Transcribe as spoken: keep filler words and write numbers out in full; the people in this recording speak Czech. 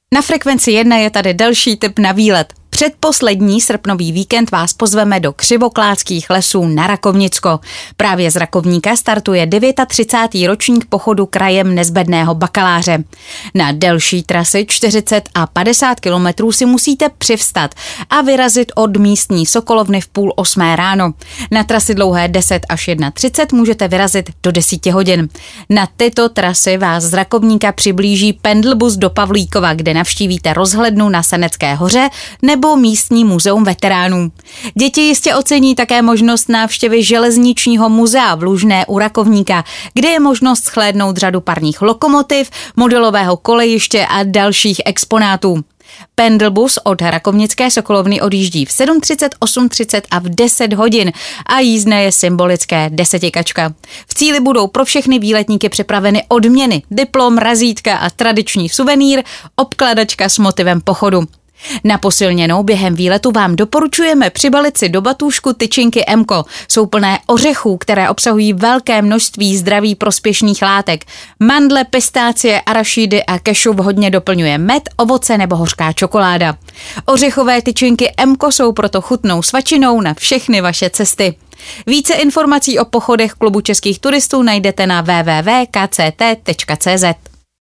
Na Frekvenci jedna je tady další tip na výlet. Předposlední srpnový víkend vás pozveme do Křivoklátských lesů na Rakovnicko. Právě z Rakovníka startuje třicátý devátý ročník pochodu krajem Nezbedného bakaláře. Na delší trasy čtyřicet a padesát kilometrů si musíte přivstat a vyrazit od místní Sokolovny v půl osmé ráno. Na trasy dlouhé deset až třicet jedna můžete vyrazit do deseti hodin. Na tyto trasy vás z Rakovníka přiblíží pendlbus do Pavlíkova, kde navštívíte rozhlednu na Senecké hoře nebo místní muzeum veteránů. Děti jistě ocení také možnost návštěvy železničního muzea v Lužné u Rakovníka, kde je možnost shlédnout řadu parních lokomotiv, modelového kolejiště a dalších exponátů. Pendlbus od Rakovnické Sokolovny odjíždí v sedm třicet, osm třicet a v deset hodin a jízdné je symbolické desetikačka. V cíli budou pro všechny výletníky připraveny odměny, diplom, razítka a tradiční suvenýr, obkladačka s motivem pochodu. Na posilněnou během výletu vám doporučujeme přibalit si do batůžku tyčinky Emko. Jsou plné ořechů, které obsahují velké množství zdraví prospěšných látek. Mandle, pistácie, arašídy a kešu vhodně doplňuje med, ovoce nebo hořká čokoláda. Ořechové tyčinky Emko jsou proto chutnou svačinou na všechny vaše cesty. Více informací o pochodech Klubu českých turistů najdete na w w w tečka k c t tečka c z.